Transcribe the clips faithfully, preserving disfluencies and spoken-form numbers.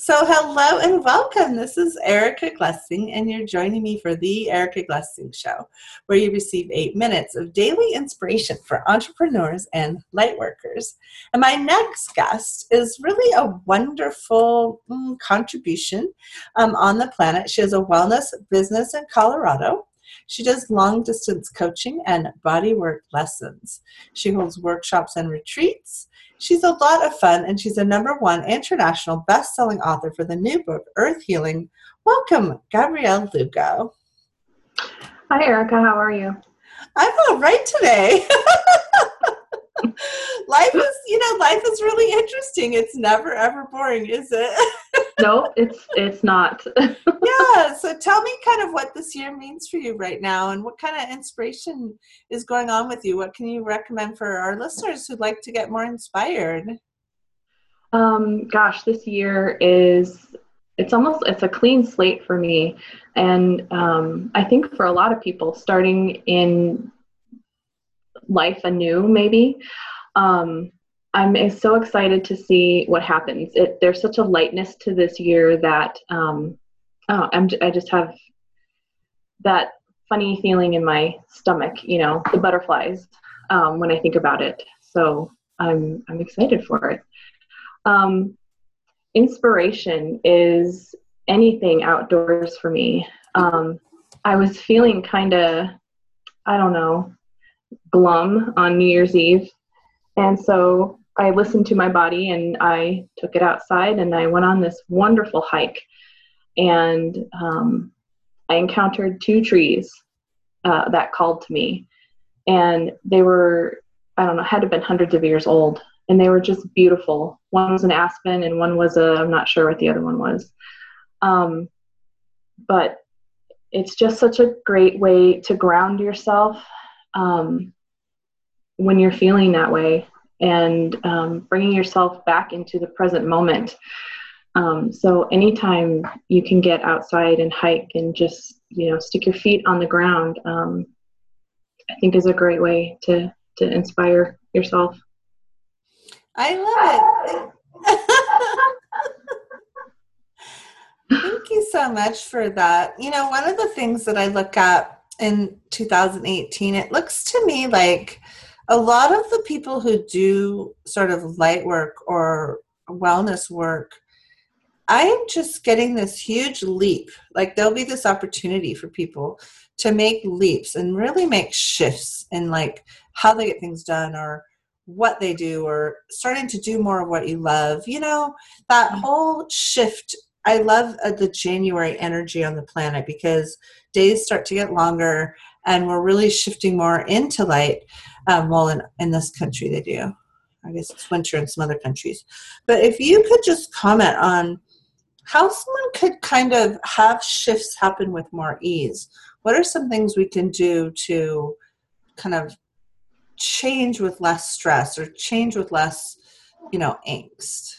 So, hello and welcome. This is Erica Glessing, and you're joining me for the Erica Glessing Show, where you receive eight minutes of daily inspiration for entrepreneurs and lightworkers. And my next guest is really a wonderful mm, contribution um, on the planet. She has a wellness business in Colorado. She does long-distance coaching and bodywork lessons. She holds workshops and retreats. She's a lot of fun, and she's a number one international best-selling author for the new book, Earth Healing. Welcome, Gabrielle Lugo. Hi, Erica. How are you? I'm all right today. Life is, you know, life is really interesting. It's never, ever boring, is it? No, it's it's not. Yeah, so tell me kind of what this year means for you right now and what kind of inspiration is going on with you. What can you recommend for our listeners who'd like to get more inspired? Um, gosh, this year is, it's almost, it's a clean slate for me. And um, I think for a lot of people starting in life anew, maybe, um, I'm so excited to see what happens. It, there's such a lightness to this year that um, oh, I'm, I just have that funny feeling in my stomach, you know, the butterflies um, when I think about it. So I'm I'm excited for it. Um, inspiration is anything outdoors for me. Um, I was feeling kind of, I don't know, glum on New Year's Eve. And so I listened to my body and I took it outside and I went on this wonderful hike. And um, I encountered two trees uh, that called to me. And they were, I don't know, had to have been hundreds of years old. And they were just beautiful. One was an aspen and one was a, I'm not sure what the other one was. Um, but it's just such a great way to ground yourself um, when you're feeling that way. And um, bringing yourself back into the present moment. Um, so anytime you can get outside and hike and just, you know, stick your feet on the ground, um, I think is a great way to, to inspire yourself. I love it. Thank you so much for that. You know, one of the things that I look at in two thousand eighteen, it looks to me like a lot of the people who do sort of light work or wellness work, I'm just getting this huge leap. Like there'll be this opportunity for people to make leaps and really make shifts in like how they get things done or what they do or starting to do more of what you love. You know, that whole shift. I love uh, the January energy on the planet because days start to get longer and we're really shifting more into light. Um, well, in, in this country they do. I guess it's winter in some other countries. But if you could just comment on how someone could kind of have shifts happen with more ease. What are some things we can do to kind of change with less stress or change with less, you know, angst?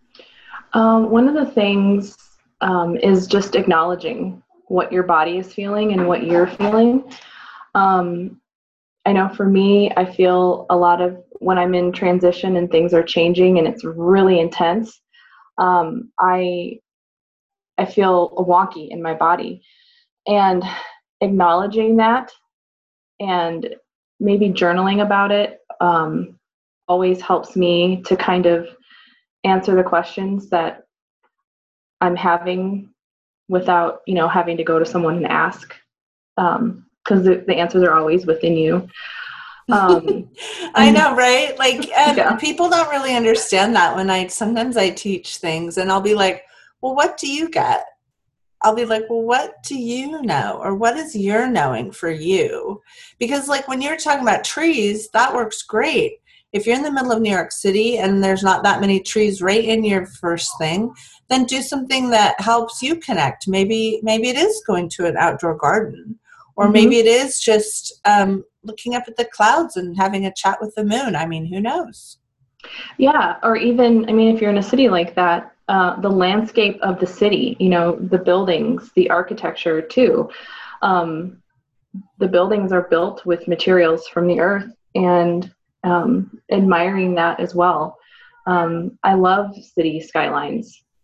Um, one of the things um, is just acknowledging what your body is feeling and what you're feeling. Um, I know for me, I feel a lot of when I'm in transition and things are changing and it's really intense, um, I I feel wonky in my body. And acknowledging that and maybe journaling about it um, always helps me to kind of answer the questions that I'm having without, you know, having to go to someone and ask. Um, because the, the answers are always within you. Um, I know, right? Like, and yeah. people don't really understand that when I, sometimes I teach things and I'll be like, well, what do you get? I'll be like, well, what do you know? Or what is your knowing for you? Because like when you're talking about trees, that works great. If you're in the middle of New York City and there's not that many trees right in your first thing, then do something that helps you connect. Maybe, maybe it is going to an outdoor garden. Or Mm-hmm. maybe it is just um, looking up at the clouds and having a chat with the moon. I mean, who knows? Yeah. Or even, I mean, if you're in a city like that, uh, the landscape of the city, you know, the buildings, the architecture too. Um, the buildings are built with materials from the earth and um, admiring that as well. Um, I love city skylines.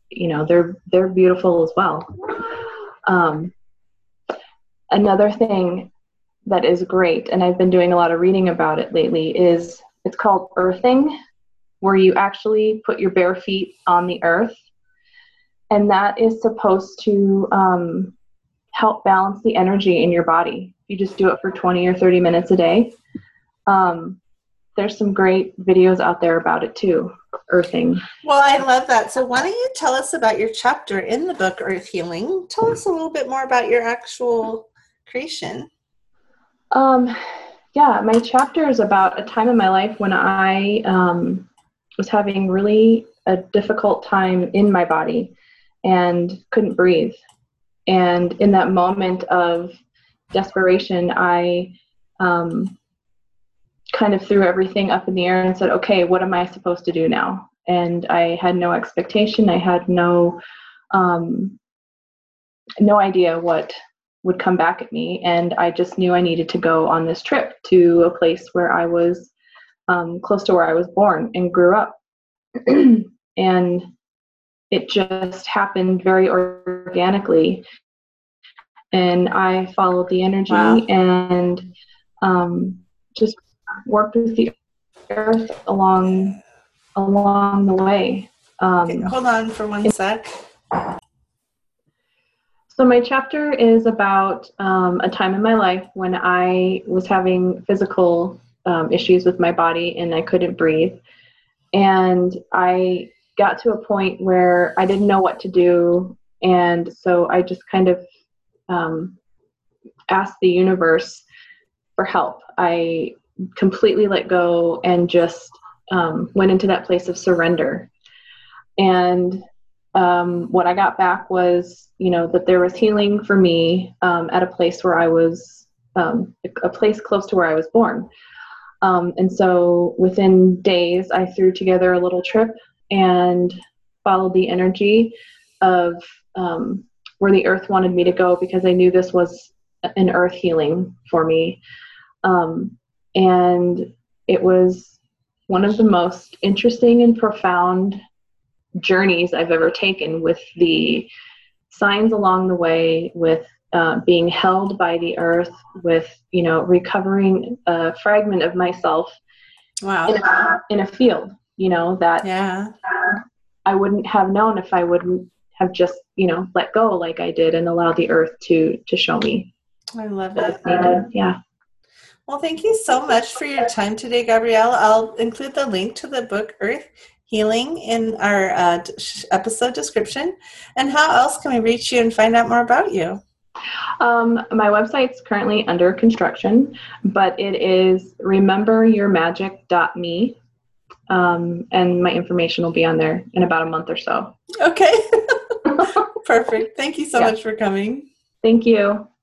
you know, they're they're beautiful as well. Um, another thing that is great, and I've been doing a lot of reading about it lately, is it's called earthing, where you actually put your bare feet on the earth. And that is supposed to um, help balance the energy in your body. You just do it for twenty or thirty minutes a day. Um, there's some great videos out there about it too, earthing. Well, I love that. So why don't you tell us about your chapter in the book, Earth Healing? Tell us a little bit more about your actual creation. Um, yeah, my chapter is about a time in my life when I um, was having really a difficult time in my body and couldn't breathe. And in that moment of desperation, I um, kind of threw everything up in the air and said, okay, what am I supposed to do now? And I had no expectation. I had no um, no idea what would come back at me. And I just knew I needed to go on this trip to a place where I was um, close to where I was born and grew up. And it just happened very organically. And I followed the energy. Wow. and um, just worked with the earth along along the way. Um, okay, hold on for one sec. So my chapter is about um, a time in my life when I was having physical um, issues with my body and I couldn't breathe. And I got to a point where I didn't know what to do. And so I just kind of um, asked the universe for help. I completely let go and just um, went into that place of surrender. And um, what I got back was, you know, that there was healing for me um, at a place where I was, um, a place close to where I was born. Um, and so within days, I threw together a little trip and followed the energy of um, where the earth wanted me to go, because I knew this was an earth healing for me. Um, and it was one of the most interesting and profound journeys I've ever taken, with the signs along the way, with uh, being held by the earth, with, you know, recovering a fragment of myself. Wow. in a, in a field, you know, that yeah. I wouldn't have known if I wouldn't have just, you know, let go like I did and allow the earth to to show me. I love it. Yeah. Well, thank you so much for your time today, Gabrielle. I'll include the link to the book Earth Healing in our uh, episode description. And how else can we reach you and find out more about you? Um, my website's currently under construction, but it is remember your magic dot me. Um, and my information will be on there in about a month or so. Okay. Perfect. Thank you so yeah. much for coming. Thank you.